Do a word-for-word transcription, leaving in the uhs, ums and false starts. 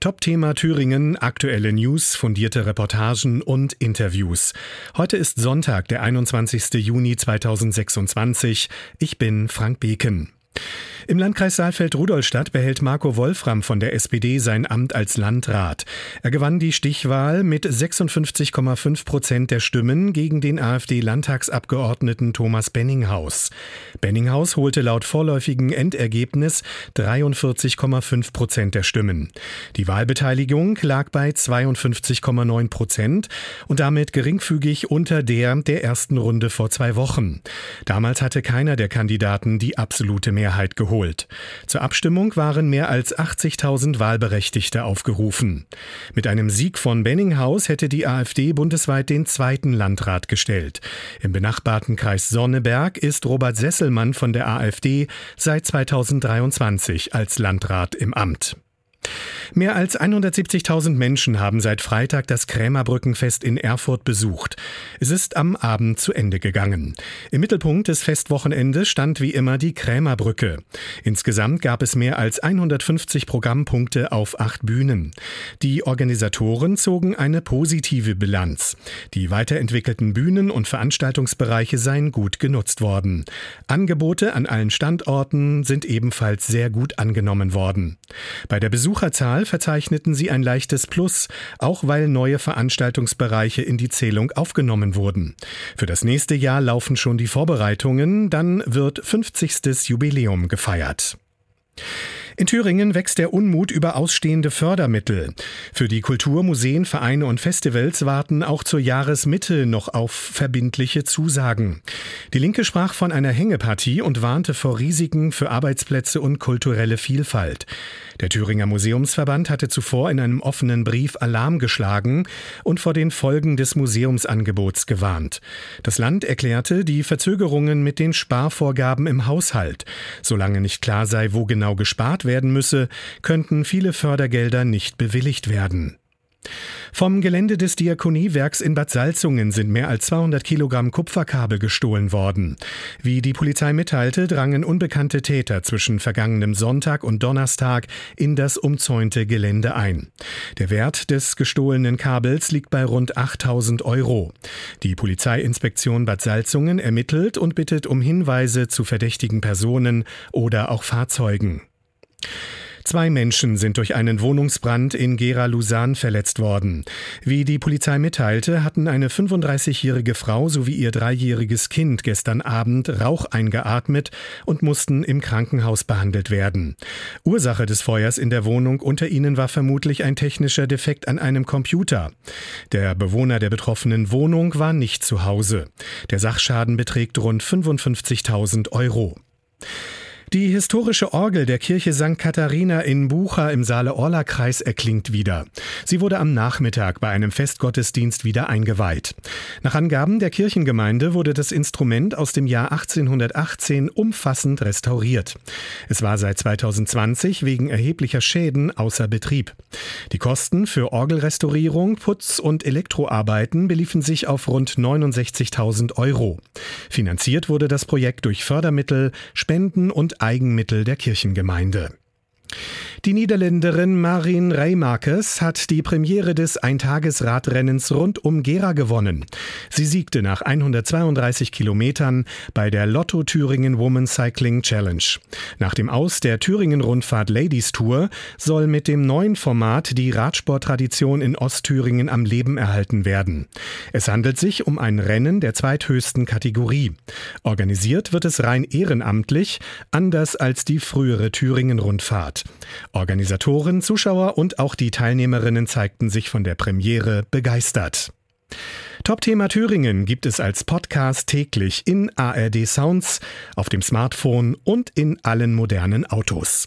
Top-Thema Thüringen, aktuelle News, fundierte Reportagen und Interviews. Heute ist Sonntag, der einundzwanzigster Juni zweitausendsechsundzwanzig. Ich bin Frank Beken. Im Landkreis Saalfeld-Rudolstadt behält Marco Wolfram von der S P D sein Amt als Landrat. Er gewann die Stichwahl mit sechsundfünfzig Komma fünf Prozent der Stimmen gegen den AfD-Landtagsabgeordneten Thomas Benninghaus. Benninghaus holte laut vorläufigem Endergebnis dreiundvierzig Komma fünf Prozent der Stimmen. Die Wahlbeteiligung lag bei zweiundfünfzig Komma neun Prozent und damit geringfügig unter der der ersten Runde vor zwei Wochen. Damals hatte keiner der Kandidaten die absolute Mehrheit geholt. Zur Abstimmung waren mehr als achtzigtausend Wahlberechtigte aufgerufen. Mit einem Sieg von Benninghaus hätte die AfD bundesweit den zweiten Landrat gestellt. Im benachbarten Kreis Sonneberg ist Robert Sesselmann von der AfD seit zweitausenddreiundzwanzig als Landrat im Amt. Mehr als hundertsiebzigtausend Menschen haben seit Freitag das Krämerbrückenfest in Erfurt besucht. Es ist am Abend zu Ende gegangen. Im Mittelpunkt des Festwochenendes stand wie immer die Krämerbrücke. Insgesamt gab es mehr als hundertfünfzig Programmpunkte auf acht Bühnen. Die Organisatoren zogen eine positive Bilanz. Die weiterentwickelten Bühnen und Veranstaltungsbereiche seien gut genutzt worden. Angebote an allen Standorten sind ebenfalls sehr gut angenommen worden. Bei der Besucherzahl verzeichneten sie ein leichtes Plus, auch weil neue Veranstaltungsbereiche in die Zählung aufgenommen wurden. Für das nächste Jahr laufen schon die Vorbereitungen, dann wird fünfzigstes Jubiläum gefeiert. In Thüringen wächst der Unmut über ausstehende Fördermittel. Für die Kultur, Museen, Vereine und Festivals warten auch zur Jahresmitte noch auf verbindliche Zusagen. Die Linke sprach von einer Hängepartie und warnte vor Risiken für Arbeitsplätze und kulturelle Vielfalt. Der Thüringer Museumsverband hatte zuvor in einem offenen Brief Alarm geschlagen und vor den Folgen des Museumsangebots gewarnt. Das Land erklärte die Verzögerungen mit den Sparvorgaben im Haushalt. Solange nicht klar sei, wo genau gespart werden müsse, könnten viele Fördergelder nicht bewilligt werden. Vom Gelände des Diakoniewerks in Bad Salzungen sind mehr als zweihundert Kilogramm Kupferkabel gestohlen worden. Wie die Polizei mitteilte, drangen unbekannte Täter zwischen vergangenem Sonntag und Donnerstag in das umzäunte Gelände ein. Der Wert des gestohlenen Kabels liegt bei rund achttausend Euro. Die Polizeiinspektion Bad Salzungen ermittelt und bittet um Hinweise zu verdächtigen Personen oder auch Fahrzeugen. Zwei Menschen sind durch einen Wohnungsbrand in Gera-Lusan verletzt worden. Wie die Polizei mitteilte, hatten eine fünfunddreißigjährige Frau sowie ihr dreijähriges Kind gestern Abend Rauch eingeatmet und mussten im Krankenhaus behandelt werden. Ursache des Feuers in der Wohnung unter ihnen war vermutlich ein technischer Defekt an einem Computer. Der Bewohner der betroffenen Wohnung war nicht zu Hause. Der Sachschaden beträgt rund fünfundfünfzigtausend Euro. Die historische Orgel der Kirche Sankt Katharina in Bucha im Saale-Orla-Kreis erklingt wieder. Sie wurde am Nachmittag bei einem Festgottesdienst wieder eingeweiht. Nach Angaben der Kirchengemeinde wurde das Instrument aus dem Jahr achtzehnhundertachtzehn umfassend restauriert. Es war seit zweitausendzwanzig wegen erheblicher Schäden außer Betrieb. Die Kosten für Orgelrestaurierung, Putz- und Elektroarbeiten beliefen sich auf rund neunundsechzigtausend Euro. Finanziert wurde das Projekt durch Fördermittel, Spenden und Eigenmittel der Kirchengemeinde. Die Niederländerin Marin Rijmakes hat die Premiere des Eintagesradrennens rund um Gera gewonnen. Sie siegte nach hundertzweiunddreißig Kilometern bei der Lotto Thüringen Women Cycling Challenge. Nach dem Aus der Thüringen-Rundfahrt Ladies Tour soll mit dem neuen Format die Radsporttradition in Ostthüringen am Leben erhalten werden. Es handelt sich um ein Rennen der zweithöchsten Kategorie. Organisiert wird es rein ehrenamtlich, anders als die frühere Thüringen-Rundfahrt. Organisatoren, Zuschauer und auch die Teilnehmerinnen zeigten sich von der Premiere begeistert. Top-Thema Thüringen gibt es als Podcast täglich in A R D Sounds, auf dem Smartphone und in allen modernen Autos.